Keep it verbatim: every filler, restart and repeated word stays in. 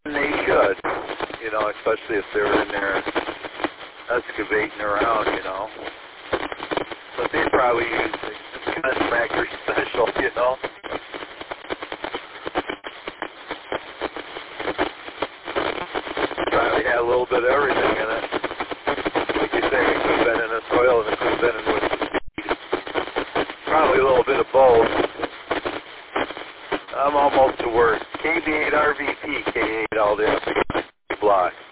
they should, you know, especially if they're in there excavating around, you know. But they probably use the Gunmaker special, you know. Probably had a little bit of everything in it. Like you say, it could have been in the soil and it could have been in with the seed. Probably a little bit of both. I'm almost to work. K B eight R V P, K eight all day up the block.